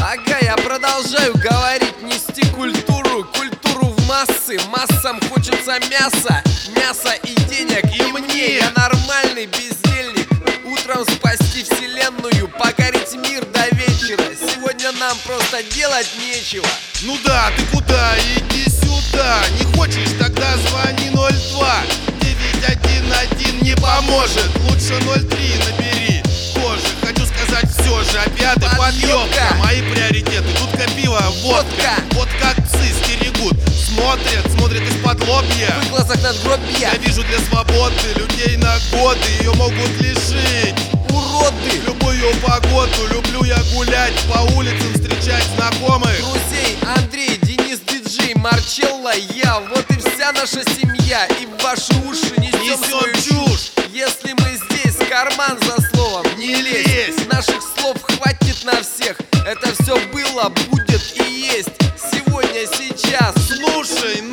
Ага, я продолжаю говорить, нести культуру в массы. Массам хочется мяса, мяса и денег. И мне, я нормальный бездельник. Утром спасти вселенную, покорить мир до вечера. Сегодня нам просто делать нечего. Ну да, ты куда? Иди сюда. Не хочешь, тогда звони 02. 911 не поможет. Лучше 03 набери. Тоже хочу сказать все же. Опять подъемка. Мои приоритеты. Тут пиво, водка. Вот как псы стерегут. Смотрят из-под лобья. В глазах надгробья. Я вижу для свободы людей на годы. Ее могут лишить. Уроды. В любую погоду люблю я гулять по улицам, встречать знакомых. Друзей Андрей, Денис, диджей, Марчелло, я. Вот и вся наша семья. И в ваши уши несем свою чушь. Если мы здесь, карман за словом не лезь. Наших слов хватит на всех. Это все было, будет и есть. Сегодня, сейчас. Слушай